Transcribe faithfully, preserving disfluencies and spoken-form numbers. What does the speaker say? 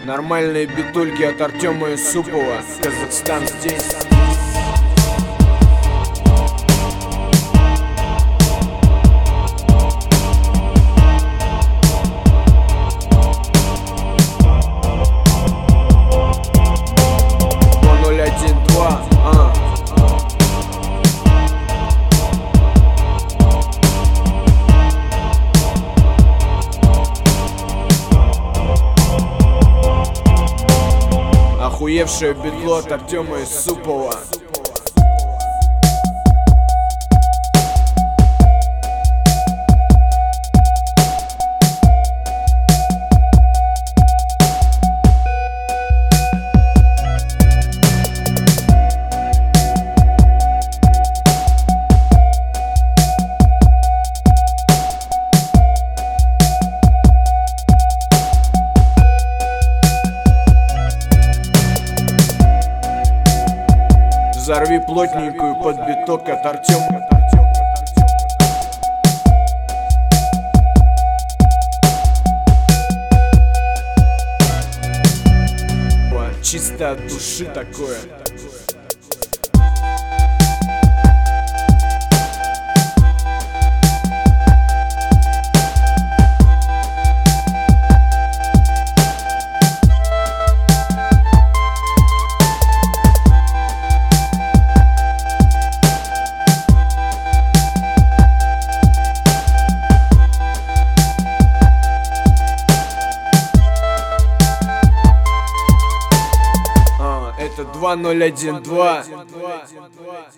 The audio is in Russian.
Нормальные битульки от Артема Юсупова. Казахстан здесь. ноль один два, а. Охуевшее битло от Артема Юсупова. Взорви плотненькую под биток от Артема. Чисто от души такое. Это два ноль один два.